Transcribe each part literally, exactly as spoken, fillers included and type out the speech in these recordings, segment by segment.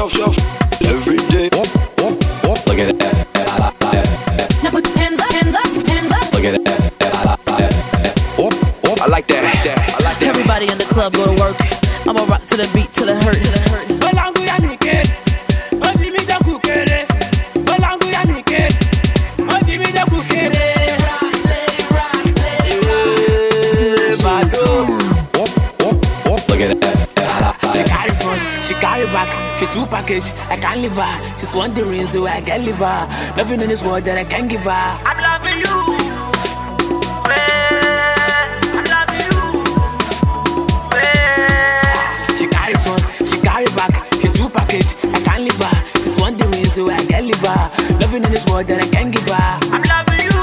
shuff, shuff. Every day, whoop, whoop, whoop. Look at that. Now put your hands up, hands up, hands up. Look at that. Whoop, whoop. I like that. I like that. Everybody in the club go to work. I'ma rock to the beat till it hurt. Till it hurt. She's two package, I can't leave her. She's wondering so I can leave her. Nothing in this world that I can give her. I'm loving you. I'm loving you. She carry front, she carry back. She's two package, I can't leave her. She's wondering so I can leave her. Nothing in this world that I can give her. I'm loving you.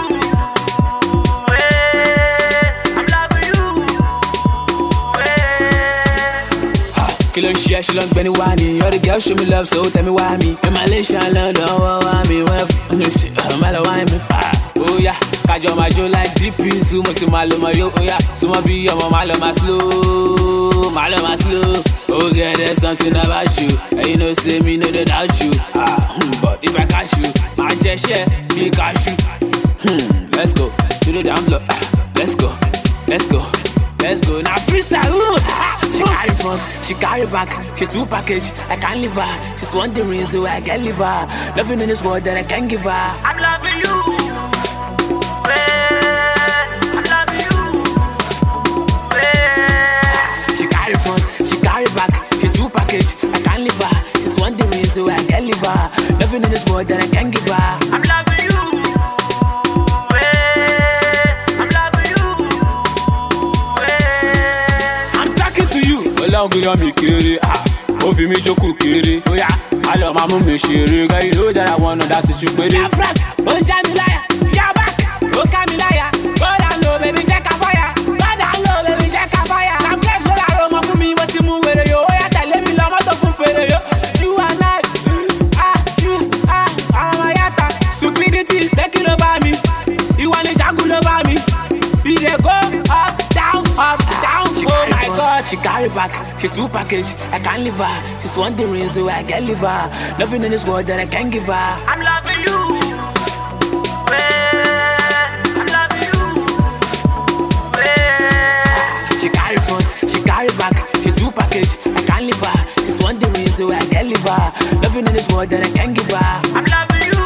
Kill on shit, she long Benny Wani. You're the girl, show me love, so tell me why me. In Malaysia, London, why me? When I shit, I'm all why me. Oh yeah, Kajo my show like D P, Sumo to Maloma, yo, oh yeah. Sumo be your Maloma slow, Maloma slow. Oh yeah, there's something about you. And you know, say me, no, they doubt you. Ah, but if I catch you, I just share, me catch you. Hmm, let's go, to the down floor. Let's go, let's go, let's go. Now freestyle, ooh. She carry front, she carry back. She's two package, I can't leave her. She's wondering so I can leave her. Nothing in this world that I can give her. I'm loving you. I'm loving you. She carry front, she carry back. She's two package, I can't leave her. She's wondering so I can leave her. Nothing in this world that I can give her. I'm loving you. Ológun yọ mi kéré, ó fi mi jókòó kéré. Bóyá a lọ máa mú mi ṣeré. Girl, you know that I wanna dance with you péré. Yà fresh, ó ń já mi láyà. Yà back, ó ká mi láyà. Go down low, baby, jẹ́ ká fire. Go down low, baby, jẹ́ ká fire. Sam Clay ló ra ọmọ fún mi, mo ti mú wèrè yo. Ó yá tẹ̀lé mi lọ mọ́tò fún fèrè yo. You and I, ah, you, ah, àwọn ọmọ yàtà. Stupidity is taking over me. Ìwà ni jagun over me. We dey go up, down, up, down. Oh my God, she carry back. She's two package, I can't leave her. She's wondering so I can leave her. Nothing in this world that I can give her. I'm loving you. I'm loving you. She carry front, she carry back. She's two package, I can't leave her. She's wondering so I can leave her. Nothing in this world that I can give her. I'm loving you.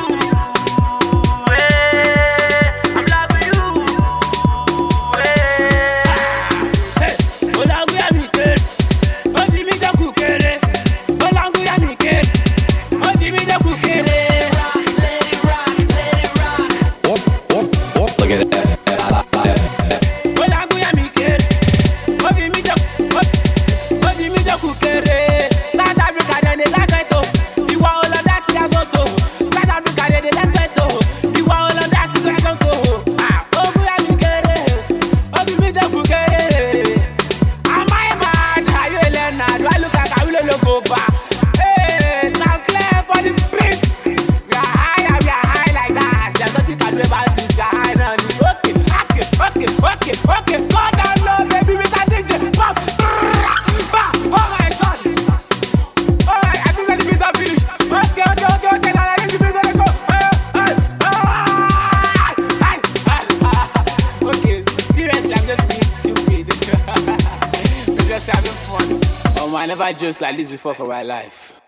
I never just like this before for my life.